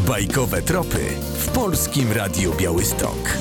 Bajkowe tropy w Polskim Radiu Białystok.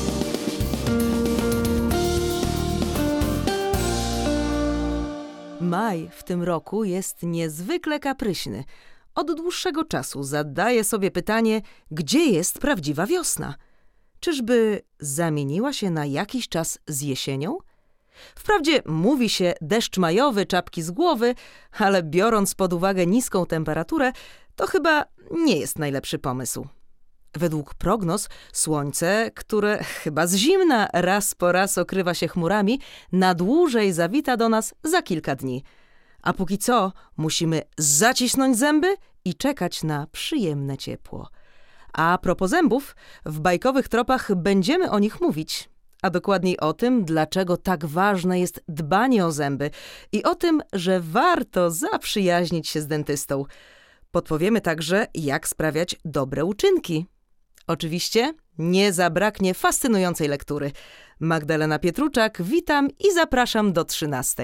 Maj w tym roku jest niezwykle kapryśny. Od dłuższego czasu zadaje sobie pytanie, gdzie jest prawdziwa wiosna? Czyżby zamieniła się na jakiś czas z jesienią? Wprawdzie mówi się deszcz majowy, czapki z głowy, ale biorąc pod uwagę niską temperaturę, to chyba nie jest najlepszy pomysł. Według prognoz słońce, które chyba z zimna raz po raz okrywa się chmurami, na dłużej zawita do nas za kilka dni. A póki co musimy zacisnąć zęby i czekać na przyjemne ciepło. A propos zębów, w bajkowych tropach będziemy o nich mówić. A dokładniej o tym, dlaczego tak ważne jest dbanie o zęby i o tym, że warto zaprzyjaźnić się z dentystą. Podpowiemy także, jak sprawiać dobre uczynki. Oczywiście nie zabraknie fascynującej lektury. Magdalena Pietruczak, witam i zapraszam do 13.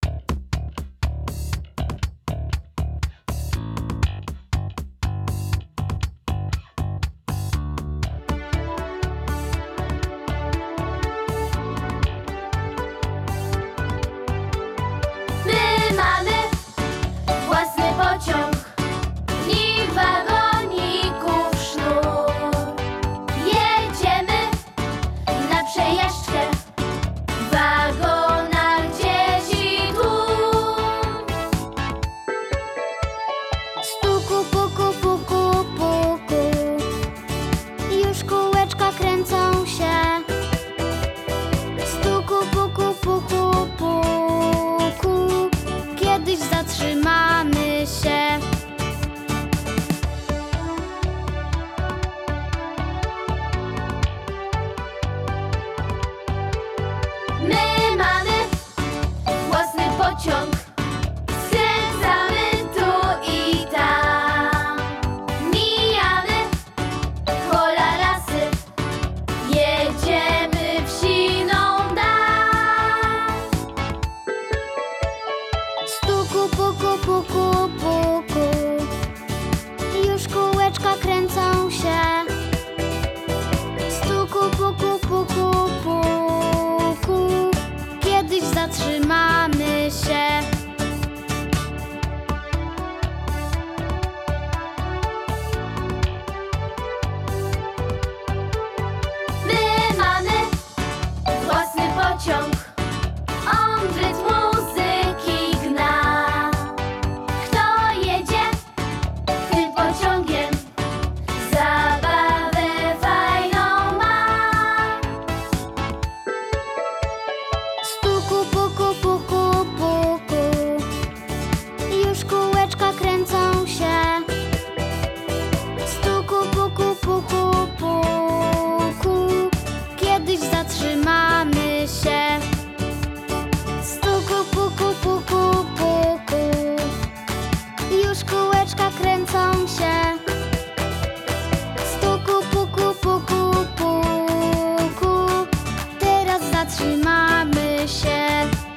My mamy własny pociąg i wagoników sznur. Jedziemy na przejażdżkę w wagonach dzieci tłum. Stuku, puku, puku, puku. Już kółeczka kręcą się. Stuku, puku, puku, puku. Kiedyś zatrzymamy się. My mamy własny pociąg, skręcamy tu i tam. Mijamy pola, lasy, jedziemy w siną dal. Stuku, puku, puku, puku. Już kółeczka kręcą się. Stuku, puku, puku, puku. Kiedyś zatrzymamy się. My mamy własny pociąg, on w rytm muzyki gna. Kto jedzie tym pociągiem, zabawę fajną ma. Stuku, puku, puku, puku. Już kółeczka kręcą się. Stuku, puku, puku, puku. Kiedyś zatrzymamy się. Stuku, puku, puku, puku. Już kółeczka kręcą się. Stuku, puku, puku, puku. Teraz zatrzymamy się.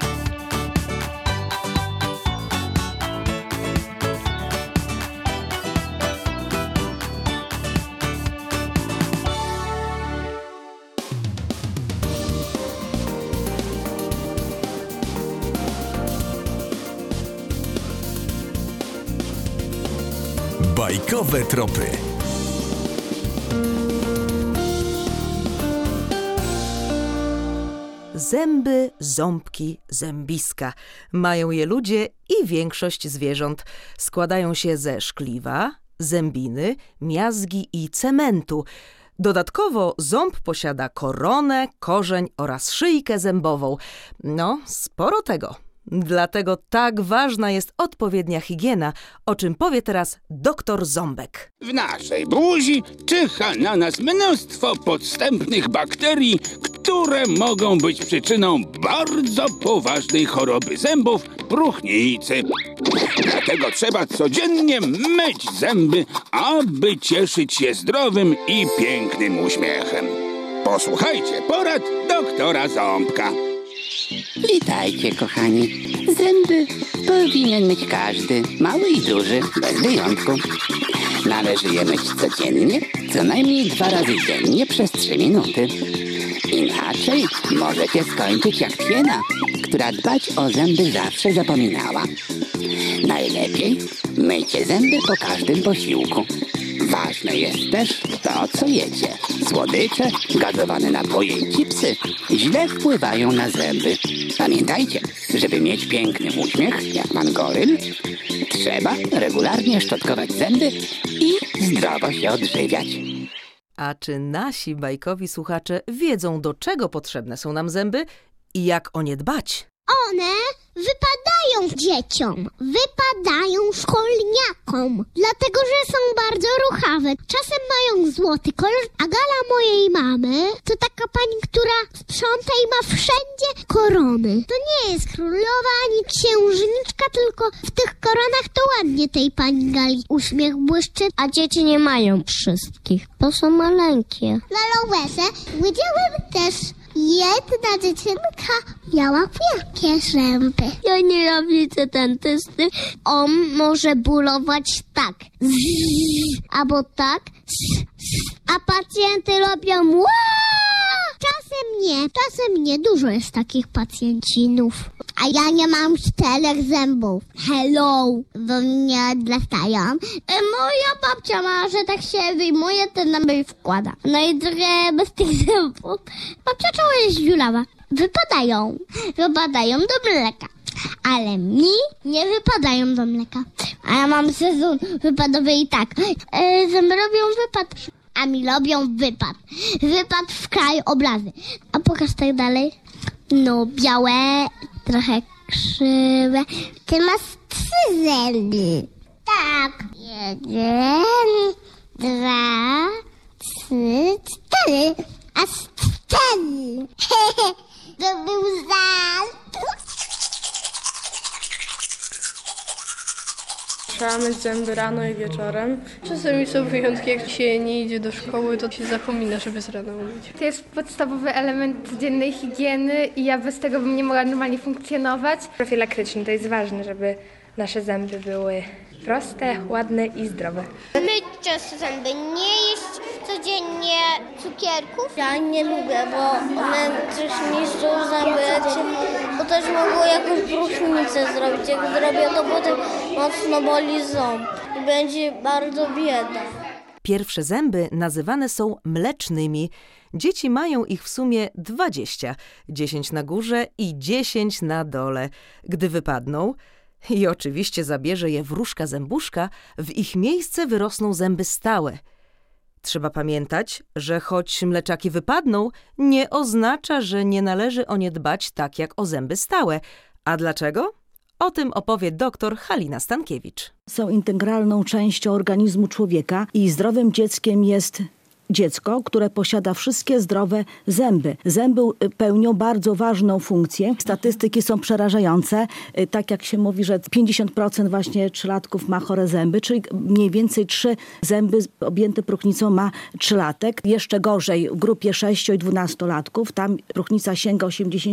Bajkowe tropy. Zęby, ząbki, zębiska. Mają je ludzie i większość zwierząt. Składają się ze szkliwa, zębiny, miazgi i cementu. Dodatkowo ząb posiada koronę, korzeń oraz szyjkę zębową. No, sporo tego. Dlatego tak ważna jest odpowiednia higiena, o czym powie teraz doktor Ząbek. W naszej buzi czyha na nas mnóstwo podstępnych bakterii, które mogą być przyczyną bardzo poważnej choroby zębów, próchnicy. Dlatego trzeba codziennie myć zęby, aby cieszyć się zdrowym i pięknym uśmiechem. Posłuchajcie porad doktora Ząbka. Witajcie, kochani. Zęby powinien myć każdy, mały i duży, bez wyjątku. Należy je myć codziennie, co najmniej 2 razy dziennie przez 3 minuty. Inaczej możecie skończyć jak piena, która dbać o zęby zawsze zapominała. Najlepiej myjcie zęby po każdym posiłku. Ważne jest też to, co jecie. Słodycze, gazowane napoje i chipsy źle wpływają na zęby. Pamiętajcie, żeby mieć piękny uśmiech, jak pan goryl, trzeba regularnie szczotkować zęby i zdrowo się odżywiać. A czy nasi bajkowi słuchacze wiedzą, do czego potrzebne są nam zęby i jak o nie dbać? One wypadają dzieciom, wypadają szkolniakom, dlatego że są bardzo ruchawe. Czasem mają złoty kolor, a Gala mojej mamy to taka pani, która sprząta i ma wszędzie korony. To nie jest królowa ani księżniczka, tylko w tych koronach to ładnie tej pani Gali uśmiech błyszczy, a dzieci nie mają wszystkich, bo są maleńkie. Na rowerze widziałem też jedna dziewczynka miała wielkie zęby. Ja nienawidzę dentysty. On może bólować tak. Albo tak. A pacjenty robią Czasem nie. Dużo jest takich pacjencinów. A ja nie mam 4 zębów. Hello. Do mnie odlatają. Moja babcia ma, że tak się wyjmuje, ten nam i wkłada. No i trochę bez tych zębów. Babcia czoło jest dziurawa. Wypadają do mleka. Ale mi nie wypadają do mleka. A ja mam sezon wypadowy i tak. Zęby robią wypad, a mi robią wypad. Wypad w krajobrazy. A pokaż tak dalej. No białe, trochę krzywe. Ty masz 3 zęby. Tak. 1, 2, 3, 4. Aż 4. To był żart. Trzeba myć zęby rano i wieczorem. Czasami są wyjątki, jak się nie idzie do szkoły, to się zapomina, żeby z rana umyć. To jest podstawowy element codziennej higieny i ja bez tego bym nie mogła normalnie funkcjonować. Profilaktyczny to jest ważne, żeby nasze zęby były proste, ładne i zdrowe. Myć często zęby, nie jeść codziennie cukierków. Ja nie lubię, bo one też niszczą zęby, bo też mogą jakąś próchnicę zrobić. Jak zrobię, to potem mocno boli ząb i będzie bardzo bieda. Pierwsze zęby nazywane są mlecznymi. Dzieci mają ich w sumie 20, 10 na górze i 10 na dole. Gdy wypadną, i oczywiście zabierze je wróżka zębuszka, w ich miejsce wyrosną zęby stałe. Trzeba pamiętać, że choć mleczaki wypadną, nie oznacza, że nie należy o nie dbać tak jak o zęby stałe. A dlaczego? O tym opowie dr Halina Stankiewicz. Są integralną częścią organizmu człowieka i zdrowym dzieckiem jest dziecko, które posiada wszystkie zdrowe zęby. Zęby pełnią bardzo ważną funkcję. Statystyki są przerażające. Tak jak się mówi, że 50% właśnie 3-latków ma chore zęby, czyli mniej więcej 3 zęby objęte próchnicą ma 3-latek. Jeszcze gorzej w grupie 6- i 12-latków. Tam próchnica sięga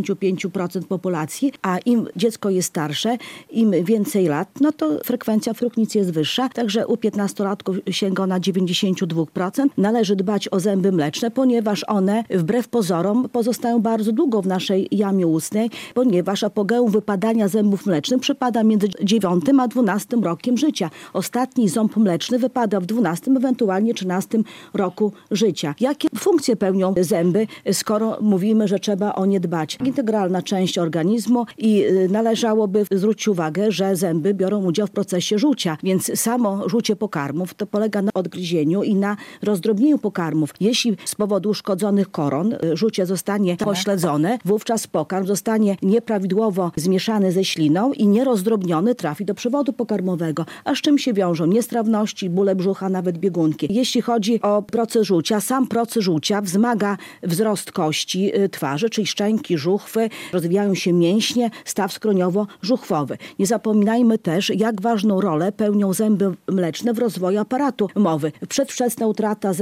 85% populacji, a im dziecko jest starsze, im więcej lat, no to frekwencja próchnicy jest wyższa. Także u 15-latków sięga ona 92%. Należy dbać o zęby mleczne, ponieważ one wbrew pozorom pozostają bardzo długo w naszej jamie ustnej, ponieważ apogeum wypadania zębów mlecznych przypada między 9 a 12 rokiem życia. Ostatni ząb mleczny wypada w 12, ewentualnie 13 roku życia. Jakie funkcje pełnią zęby, skoro mówimy, że trzeba o nie dbać? Integralna część organizmu i należałoby zwrócić uwagę, że zęby biorą udział w procesie żucia, więc samo żucie pokarmów to polega na odgryzieniu i na rozdrobnieniu pokarmów. Jeśli z powodu uszkodzonych koron żucie zostanie pośledzone, wówczas pokarm zostanie nieprawidłowo zmieszany ze śliną i nierozdrobniony trafi do przewodu pokarmowego. A z czym się wiążą niestrawności, bóle brzucha, nawet biegunki. Jeśli chodzi o proces żucia, sam proces żucia wzmaga wzrost kości twarzy, czyli szczęki, żuchwy, rozwijają się mięśnie, staw skroniowo-żuchwowy. Nie zapominajmy też, jak ważną rolę pełnią zęby mleczne w rozwoju aparatu mowy. Przedwczesna utrata zębów przednich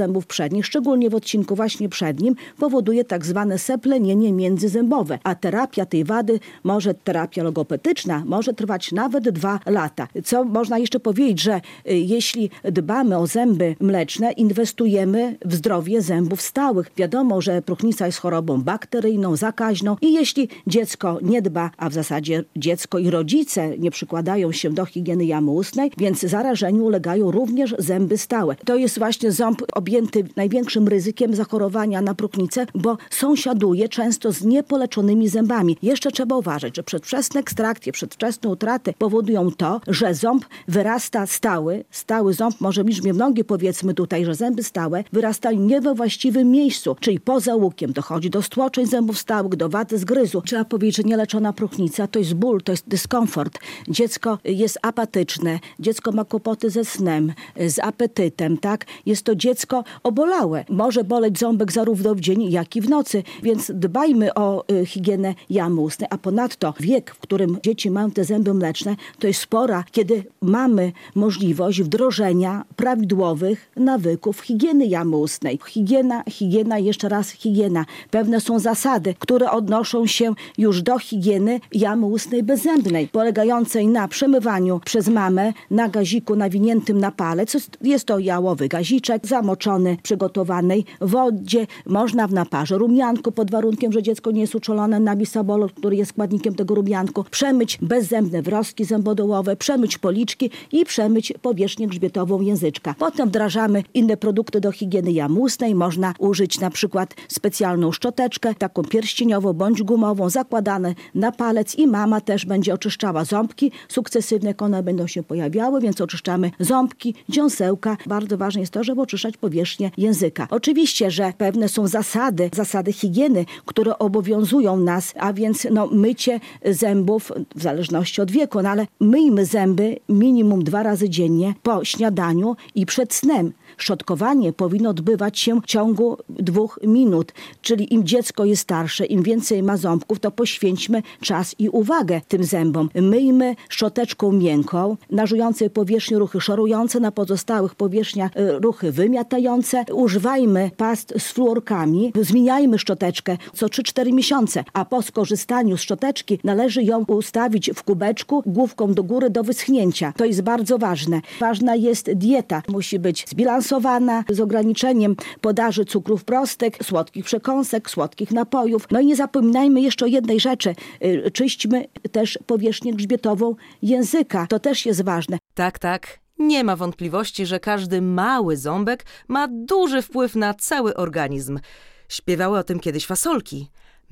przednich, szczególnie w odcinku właśnie przednim, powoduje tak zwane seplenienie międzyzębowe, a terapia tej wady, terapia logopedyczna może trwać nawet 2 lata. Co można jeszcze powiedzieć, że jeśli dbamy o zęby mleczne, inwestujemy w zdrowie zębów stałych. Wiadomo, że próchnica jest chorobą bakteryjną, zakaźną i jeśli dziecko nie dba, a w zasadzie dziecko i rodzice nie przykładają się do higieny jamy ustnej, więc zarażeniu ulegają również zęby stałe. To jest właśnie ząb objęty największym ryzykiem zachorowania na próchnicę, bo sąsiaduje często z niepoleczonymi zębami. Jeszcze trzeba uważać, że przedwczesne ekstrakcje, przedwczesne utraty powodują to, że ząb wyrasta stały. Stały ząb może liczbie nogi, powiedzmy tutaj, że zęby stałe wyrastają nie we właściwym miejscu, czyli poza łukiem. Dochodzi do stłoczeń zębów stałych, do wady zgryzu. Trzeba powiedzieć, że nieleczona próchnica to jest ból, to jest dyskomfort. Dziecko jest apatyczne, dziecko ma kłopoty ze snem, z apetytem, tak? Jest to dziecko obolałe. Może boleć ząbek zarówno w dzień, jak i w nocy, więc dbajmy o higienę jamy ustnej, a ponadto wiek, w którym dzieci mają te zęby mleczne, to jest pora, kiedy mamy możliwość wdrożenia prawidłowych nawyków higieny jamy ustnej. Higiena, jeszcze raz higiena. Pewne są zasady, które odnoszą się już do higieny jamy ustnej bezzębnej, polegającej na przemywaniu przez mamę na gaziku nawiniętym na palec. Jest to jałowy gaziczek, zamoczony w przygotowanej wodzie. Można w naparze rumianku, pod warunkiem, że dziecko nie jest uczulone na bisabolol, który jest składnikiem tego rumianku. Przemyć bezzębne wrostki zębodołowe, przemyć policzki i przemyć powierzchnię grzbietową języczka. Potem wdrażamy inne produkty do higieny jamy ustnej. Można użyć na przykład specjalną szczoteczkę, taką pierścieniową bądź gumową, zakładane na palec i mama też będzie oczyszczała ząbki. Sukcesywnie jak one będą się pojawiały, więc oczyszczamy ząbki, dziąsełka. Bardzo ważne jest to, żeby oczyszczać powierzchnię języka. Oczywiście, że pewne są zasady higieny, które obowiązują nas, a więc mycie zębów w zależności od wieku, ale myjmy zęby minimum 2 razy dziennie po śniadaniu i przed snem. Szczotkowanie powinno odbywać się w ciągu 2 minut, czyli im dziecko jest starsze, im więcej ma ząbków, to poświęćmy czas i uwagę tym zębom. Myjmy szczoteczką miękką, na żującej powierzchni ruchy szorujące, na pozostałych powierzchniach ruchy wymiatające. Używajmy past z fluorkami, zmieniajmy szczoteczkę co 3-4 miesiące, a po skorzystaniu z szczoteczki należy ją ustawić w kubeczku główką do góry do wyschnięcia. To jest bardzo ważne. Ważna jest dieta. Musi być zbilansowana, z ograniczeniem podaży cukrów prostych, słodkich przekąsek, słodkich napojów. I nie zapominajmy jeszcze o jednej rzeczy. Czyśćmy też powierzchnię grzbietową języka. To też jest ważne. Tak. Nie ma wątpliwości, że każdy mały ząbek ma duży wpływ na cały organizm. Śpiewały o tym kiedyś Fasolki.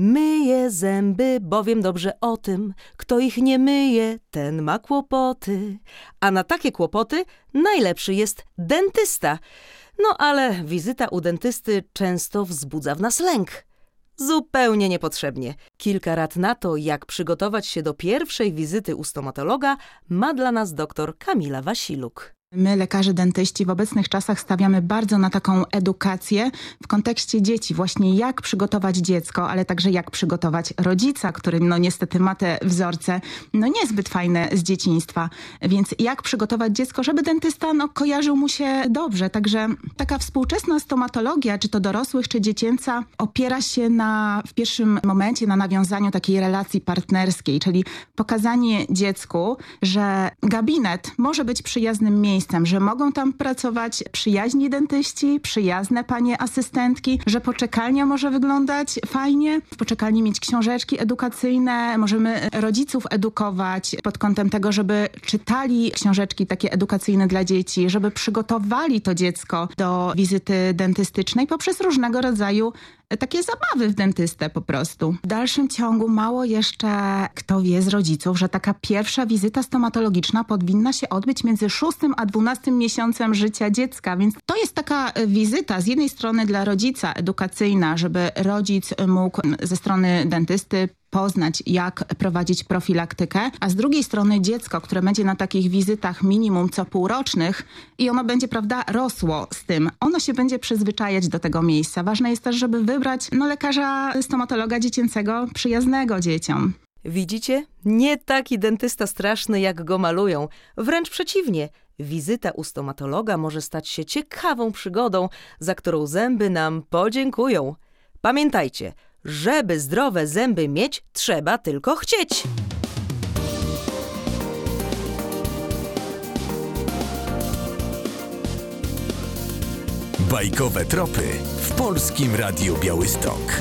Myję zęby, bowiem dobrze o tym, kto ich nie myje, ten ma kłopoty. A na takie kłopoty najlepszy jest dentysta. Ale wizyta u dentysty często wzbudza w nas lęk. Zupełnie niepotrzebnie. Kilka rad na to, jak przygotować się do pierwszej wizyty u stomatologa, ma dla nas dr Kamila Wasiluk. My, lekarze dentyści, w obecnych czasach stawiamy bardzo na taką edukację w kontekście dzieci. Właśnie jak przygotować dziecko, ale także jak przygotować rodzica, który niestety ma te wzorce niezbyt fajne z dzieciństwa. Więc jak przygotować dziecko, żeby dentysta kojarzył mu się dobrze. Także taka współczesna stomatologia, czy to dorosłych, czy dziecięca, opiera się w pierwszym momencie na nawiązaniu takiej relacji partnerskiej, czyli pokazanie dziecku, że gabinet może być przyjaznym miejscem, że mogą tam pracować przyjaźni dentyści, przyjazne panie asystentki, że poczekalnia może wyglądać fajnie, w poczekalni mieć książeczki edukacyjne, możemy rodziców edukować pod kątem tego, żeby czytali książeczki takie edukacyjne dla dzieci, żeby przygotowali to dziecko do wizyty dentystycznej poprzez różnego rodzaju takie zabawy w dentystę po prostu. W dalszym ciągu mało jeszcze kto wie z rodziców, że taka pierwsza wizyta stomatologiczna powinna się odbyć między 6 a 12 miesiącem życia dziecka, więc to jest taka wizyta z jednej strony dla rodzica edukacyjna, żeby rodzic mógł ze strony dentysty poznać, jak prowadzić profilaktykę, a z drugiej strony dziecko, które będzie na takich wizytach minimum co półrocznych i ono będzie, rosło z tym. Ono się będzie przyzwyczajać do tego miejsca. Ważne jest też, żeby wybrać lekarza stomatologa dziecięcego przyjaznego dzieciom. Widzicie? Nie taki dentysta straszny, jak go malują. Wręcz przeciwnie. Wizyta u stomatologa może stać się ciekawą przygodą, za którą zęby nam podziękują. Pamiętajcie, żeby zdrowe zęby mieć, trzeba tylko chcieć. Bajkowe tropy w Polskim Radiu Białystok.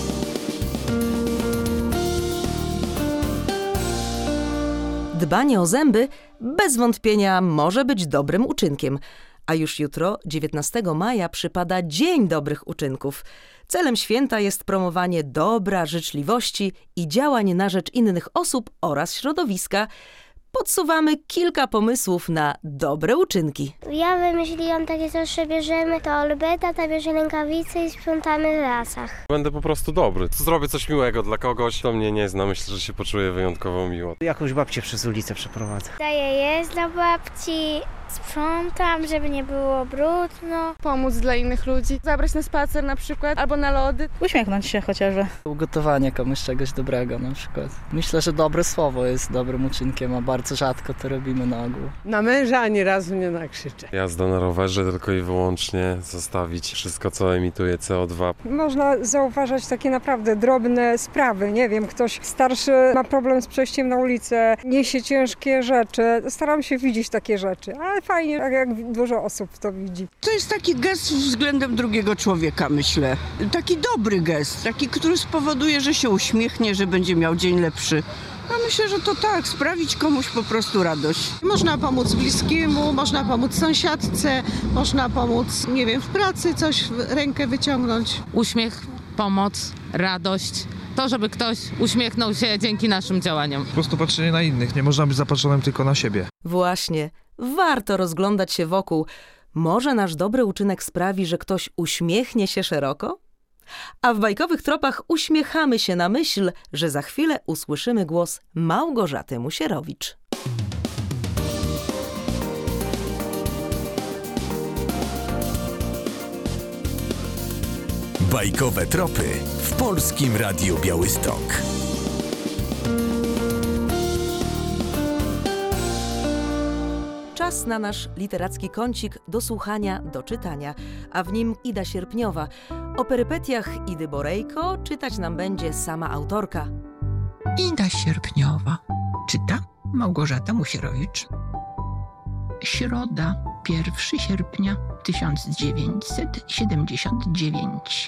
Dbanie o zęby bez wątpienia może być dobrym uczynkiem, a już jutro, 19 maja, przypada Dzień Dobrych Uczynków. Celem święta jest promowanie dobra, życzliwości i działań na rzecz innych osób oraz środowiska. Podsuwamy kilka pomysłów na dobre uczynki. Ja wymyśliłam takie coś, że bierzemy torbę, tata bierze rękawice i sprzątamy w lasach. Będę po prostu dobry. Zrobię coś miłego dla kogoś, kto mnie nie zna. Myślę, że się poczuję wyjątkowo miło. Jakąś babcię przez ulicę przeprowadzę. Daję jeść dla babci, sprzątam, żeby nie było brudno. Pomóc dla innych ludzi, zabrać na spacer na przykład, albo na lody. Uśmiechnąć się chociażby. Ugotowanie komuś czegoś dobrego na przykład. Myślę, że dobre słowo jest dobrym uczynkiem, a bardzo rzadko to robimy na ogół. Na męża ani razu nie nakrzyczę. Jazda na rowerze tylko i wyłącznie, zostawić wszystko, co emituje CO2. Można zauważać takie naprawdę drobne sprawy. Nie wiem, ktoś starszy ma problem z przejściem na ulicę, niesie ciężkie rzeczy. Staram się widzieć takie rzeczy, ale fajnie, jak dużo osób to widzi. To jest taki gest względem drugiego człowieka, myślę. Taki dobry gest, taki, który spowoduje, że się uśmiechnie, że będzie miał dzień lepszy. Ja myślę, że to tak, sprawić komuś po prostu radość. Można pomóc bliskiemu, można pomóc sąsiadce, można pomóc, nie wiem, w pracy coś, rękę wyciągnąć. Uśmiech, pomoc, radość. To, żeby ktoś uśmiechnął się dzięki naszym działaniom. Po prostu patrzenie na innych, nie można być zapatrzonym tylko na siebie. Właśnie, warto rozglądać się wokół. Może nasz dobry uczynek sprawi, że ktoś uśmiechnie się szeroko? A w bajkowych tropach uśmiechamy się na myśl, że za chwilę usłyszymy głos Małgorzaty Musierowicz. Bajkowe tropy w Polskim Radiu Białystok. Czas na nasz literacki kącik do słuchania, do czytania, a w nim Ida Sierpniowa. O perypetiach Idy Borejko czytać nam będzie sama autorka. Ida Sierpniowa. Czyta Małgorzata Musierowicz. Środa, 1 sierpnia 1979.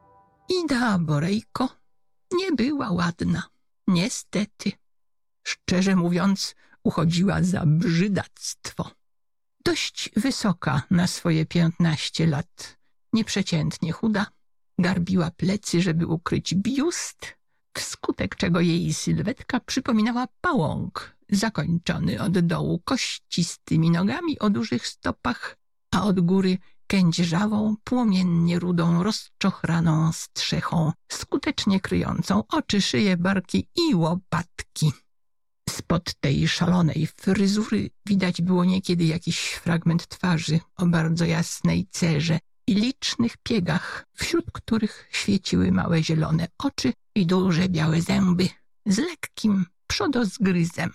Ida Borejko nie była ładna. Niestety. Szczerze mówiąc, uchodziła za brzydactwo. Dość wysoka na swoje 15 lat, nieprzeciętnie chuda, garbiła plecy, żeby ukryć biust, wskutek czego jej sylwetka przypominała pałąk, zakończony od dołu kościstymi nogami o dużych stopach, a od góry kędzierzawą, płomiennie rudą, rozczochraną strzechą, skutecznie kryjącą oczy, szyję, barki i łopatki. Spod tej szalonej fryzury widać było niekiedy jakiś fragment twarzy o bardzo jasnej cerze i licznych piegach, wśród których świeciły małe zielone oczy i duże białe zęby z lekkim przodozgryzem.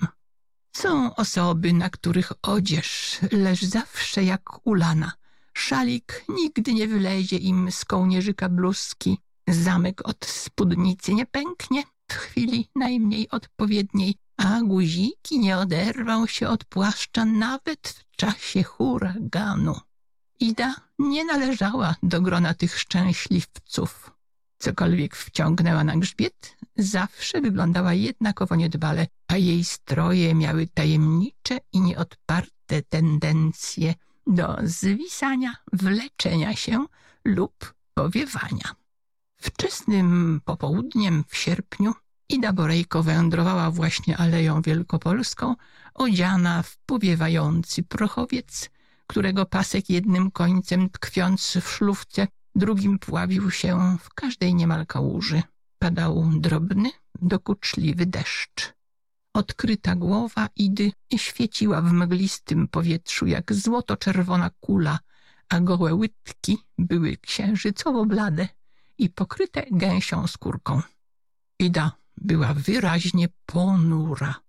Są osoby, na których odzież leży zawsze jak ulana. Szalik nigdy nie wylezie im z kołnierzyka bluzki, zamek od spódnicy nie pęknie w chwili najmniej odpowiedniej, a guziki nie oderwą się od płaszcza nawet w czasie huraganu. Ida nie należała do grona tych szczęśliwców. Cokolwiek wciągnęła na grzbiet, zawsze wyglądała jednakowo niedbale, a jej stroje miały tajemnicze i nieodparte tendencje do zwisania, wleczenia się lub powiewania. Wczesnym popołudniem w sierpniu Ida Borejko wędrowała właśnie Aleją Wielkopolską, odziana w powiewający prochowiec, którego pasek jednym końcem tkwiąc w szlufce, drugim pławił się w każdej niemal kałuży. Padał drobny, dokuczliwy deszcz. Odkryta głowa Idy świeciła w mglistym powietrzu jak złoto-czerwona kula, a gołe łydki były księżycowo blade i pokryte gęsią skórką. Ida była wyraźnie ponura.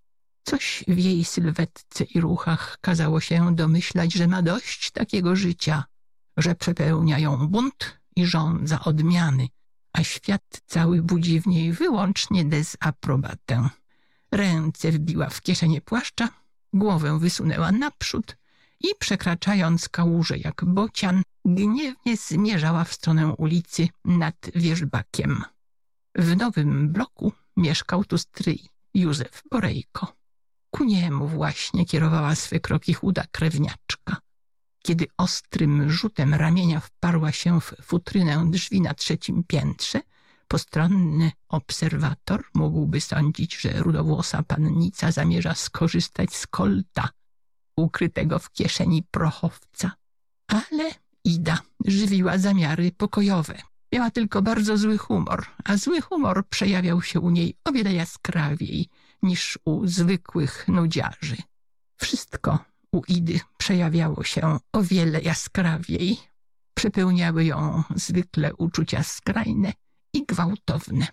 Coś w jej sylwetce i ruchach kazało się domyślać, że ma dość takiego życia, że przepełnia ją bunt i żądza odmiany, a świat cały budzi w niej wyłącznie dezaprobatę. Ręce wbiła w kieszenie płaszcza, głowę wysunęła naprzód i przekraczając kałużę jak bocian, gniewnie zmierzała w stronę ulicy nad Wierzbakiem. W nowym bloku mieszkał tu stryj Józef Borejko. Ku niemu właśnie kierowała swe kroki chuda krewniaczka. Kiedy ostrym rzutem ramienia wparła się w futrynę drzwi na 3. piętrze, postronny obserwator mógłby sądzić, że rudowłosa pannica zamierza skorzystać z kolta ukrytego w kieszeni prochowca. Ale Ida żywiła zamiary pokojowe. Miała tylko bardzo zły humor, a zły humor przejawiał się u niej o wiele jaskrawiej niż u zwykłych nudziarzy. Wszystko u Idy przejawiało się o wiele jaskrawiej. Przepełniały ją zwykle uczucia skrajne i gwałtowne.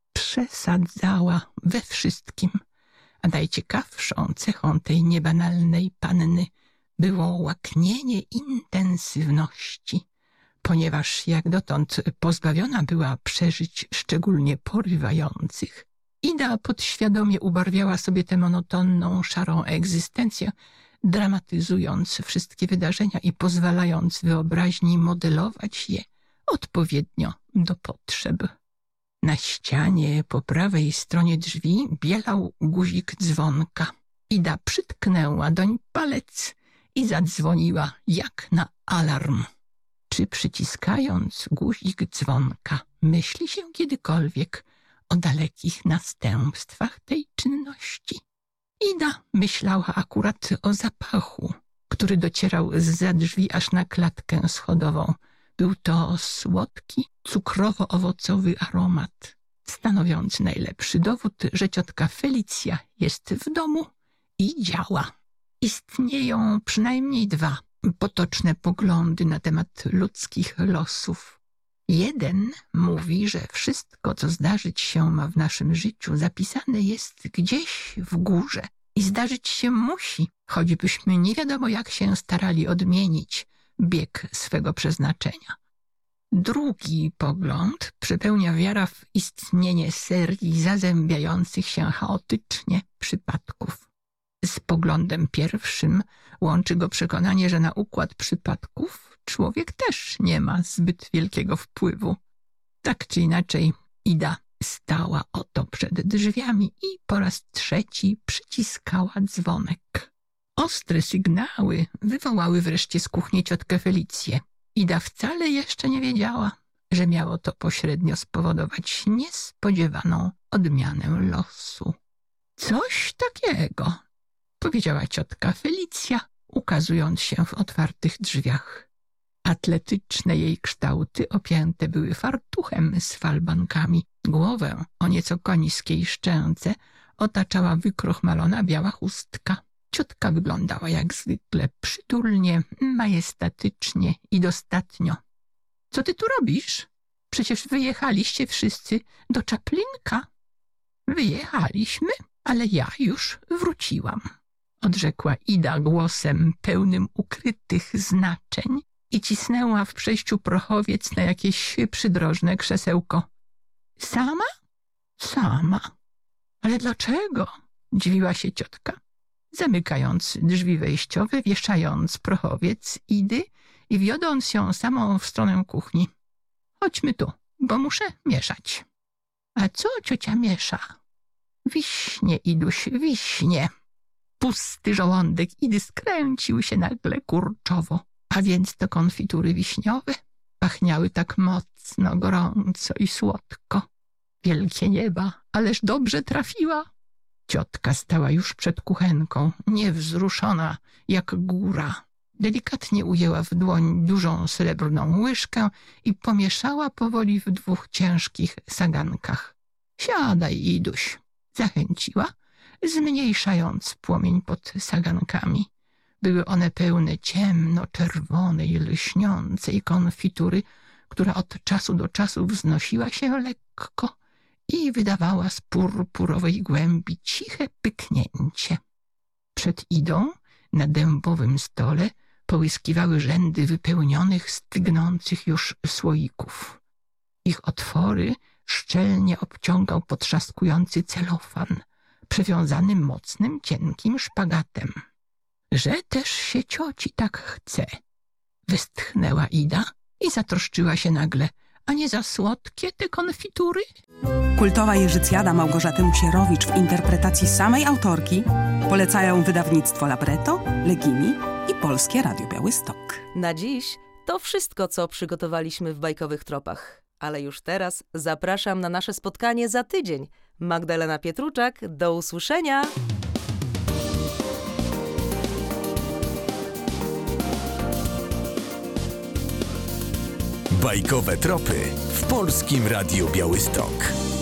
Przesadzała we wszystkim, a najciekawszą cechą tej niebanalnej panny było łaknienie intensywności, ponieważ jak dotąd pozbawiona była przeżyć szczególnie porywających, Ida podświadomie ubarwiała sobie tę monotonną, szarą egzystencję, dramatyzując wszystkie wydarzenia i pozwalając wyobraźni modelować je odpowiednio do potrzeb. Na ścianie po prawej stronie drzwi bielał guzik dzwonka. Ida przytknęła doń palec i zadzwoniła jak na alarm. Czy przyciskając guzik dzwonka myśli się kiedykolwiek o dalekich następstwach tej czynności? Ida myślała akurat o zapachu, który docierał zza drzwi aż na klatkę schodową. Był to słodki, cukrowo-owocowy aromat, stanowiący najlepszy dowód, że ciotka Felicja jest w domu i działa. Istnieją przynajmniej 2 potoczne poglądy na temat ludzkich losów. Jeden mówi, że wszystko, co zdarzyć się ma w naszym życiu, zapisane jest gdzieś w górze i zdarzyć się musi, choćbyśmy nie wiadomo jak się starali odmienić bieg swego przeznaczenia. Drugi pogląd przepełnia wiara w istnienie serii zazębiających się chaotycznie przypadków. Z poglądem pierwszym łączy go przekonanie, że na układ przypadków człowiek też nie ma zbyt wielkiego wpływu. Tak czy inaczej, Ida stała oto przed drzwiami i po raz 3 przyciskała dzwonek. Ostre sygnały wywołały wreszcie z kuchni ciotkę Felicję. Ida wcale jeszcze nie wiedziała, że miało to pośrednio spowodować niespodziewaną odmianę losu. Coś takiego, powiedziała ciotka Felicja, ukazując się w otwartych drzwiach. Atletyczne jej kształty opięte były fartuchem z falbankami. Głowę o nieco koniskiej szczęce otaczała wykrochmalona biała chustka. Ciotka wyglądała jak zwykle przytulnie, majestatycznie i dostatnio. — Co ty tu robisz? Przecież wyjechaliście wszyscy do Czaplinka. — Wyjechaliśmy, ale ja już wróciłam — odrzekła Ida głosem pełnym ukrytych znaczeń i cisnęła w przejściu prochowiec na jakieś przydrożne krzesełko. — Sama? — Sama. — Ale dlaczego? — dziwiła się ciotka, zamykając drzwi wejściowe, wieszając prochowiec Idy i wiodąc ją samą w stronę kuchni. — Chodźmy tu, bo muszę mieszać. — A co ciocia miesza? — Wiśnie, Iduś, wiśnie. Pusty żołądek Idy skręcił się nagle kurczowo. — A więc to konfitury wiśniowe? Pachniały tak mocno, gorąco i słodko. Wielkie nieba, ależ dobrze trafiła. Ciotka stała już przed kuchenką, niewzruszona jak góra. Delikatnie ujęła w dłoń dużą srebrną łyżkę i pomieszała powoli w 2 ciężkich sagankach. — Siadaj, Iduś — zachęciła, zmniejszając płomień pod sagankami. Były one pełne ciemno-czerwonej, lśniącej konfitury, która od czasu do czasu wznosiła się lekko i wydawała z purpurowej głębi ciche pyknięcie. Przed Idą na dębowym stole połyskiwały rzędy wypełnionych, stygnących już słoików. Ich otwory szczelnie obciągał potrzaskujący celofan, przewiązany mocnym, cienkim szpagatem. Że też się cioci tak chce, westchnęła Ida i zatroszczyła się nagle. A nie za słodkie te konfitury? Kultowa Jerzycjada Małgorzaty Musierowicz w interpretacji samej autorki polecają wydawnictwo Labretto, Legimi i Polskie Radio Białystok. Na dziś to wszystko, co przygotowaliśmy w Bajkowych Tropach. Ale już teraz zapraszam na nasze spotkanie za tydzień. Magdalena Pietruczak, do usłyszenia! Bajkowe Tropy w Polskim Radiu Białystok.